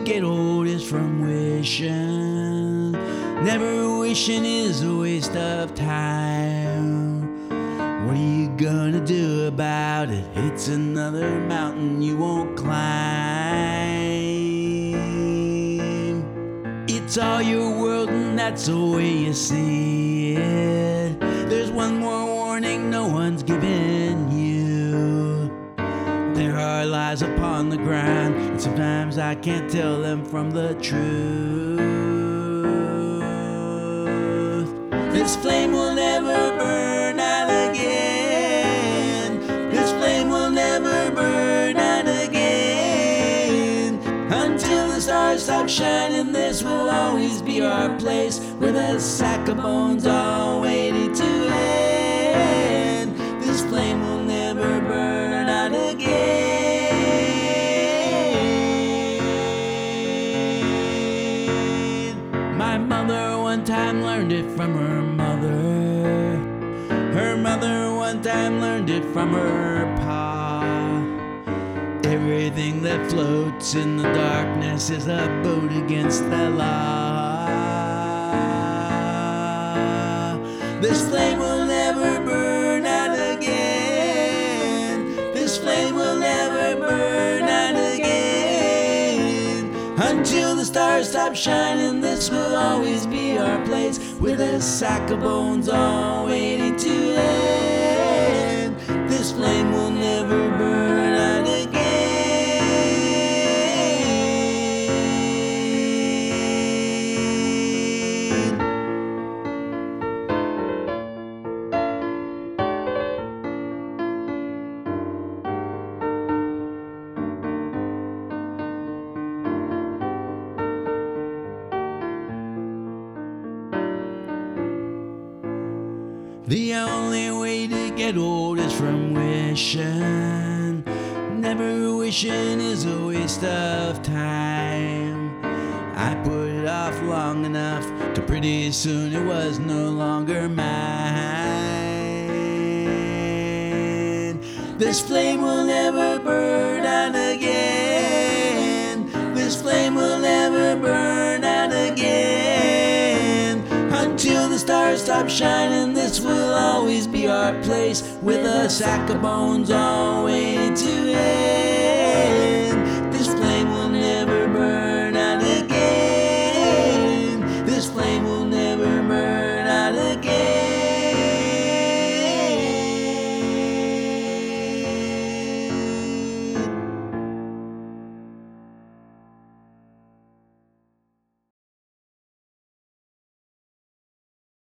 get old is from wishing. Never wishing is a waste of time. What are you gonna do about it? It's another mountain you won't climb. It's all your world and that's the way you see it. There's one more warning no one's given you. There are lies upon the ground, and sometimes I can't tell them from the truth. This flame will never burn out again. This flame will never burn out again. Until the stars stop shining, this will always be our place, with a sack of bones all waiting to end. This flame will never burn out again. My mother one time learned it from her mother. Her mother one time learned it from her pa. Everything that floats in the darkness is a boat against the law. This flame will never burn out again. This flame will never burn out again. Until the stars stop shining, this will always be our place, with a sack of bones all waiting to end. This flame will never burn out again. The only way to get old is from wishing. Never wishing is a waste of time. I put it off long enough till pretty soon it was no longer mine. This flame will never burn out again. This flame will never burn out again. Until the stars stop shining, this will always be our place, with a sack of bones all waiting to end.